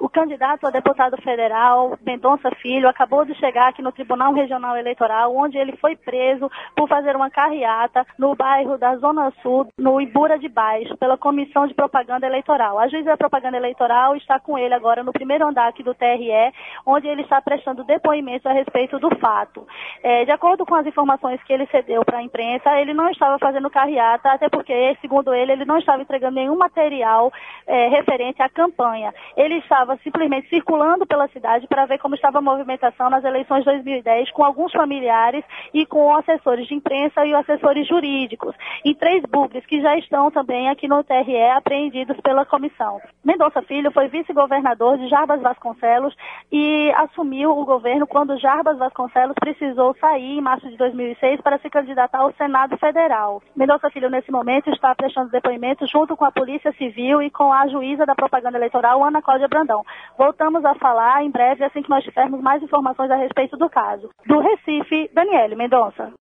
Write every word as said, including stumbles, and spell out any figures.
O candidato a deputado federal, Mendonça Filho, acabou de chegar aqui no Tribunal Regional Eleitoral, onde ele foi preso por fazer uma carreata no bairro da Zona Sul, no Ibura de Baixo, pela Comissão de Propaganda Eleitoral. A juíza da propaganda eleitoral está com ele agora no primeiro andar aqui do T R E, onde ele está prestando depoimentos a respeito do fato. É, de acordo com as informações que ele cedeu para a imprensa, ele não estava fazendo carreata, até porque, segundo ele, ele não estava entregando nenhum material é, referente à campanha. Ele estava simplesmente circulando pela cidade para ver como estava a movimentação nas eleições de dois mil e dez, com alguns familiares e com assessores de imprensa e assessores jurídicos, e três bugres que já estão também aqui no T R E apreendidos pela comissão. Mendonça Filho foi vice-governador de Jarbas Vasconcelos e assumiu o governo quando Jarbas Vasconcelos precisou sair em março de dois mil e seis para se candidatar ao Senado Federal. Mendonça Filho, nesse momento, está prestando depoimento junto com a Polícia Civil e com a juíza da propaganda eleitoral, Ana Cláudia Brandão. Voltamos a falar em breve, assim que nós tivermos mais informações a respeito do caso. Do Recife, Daniele Mendonça.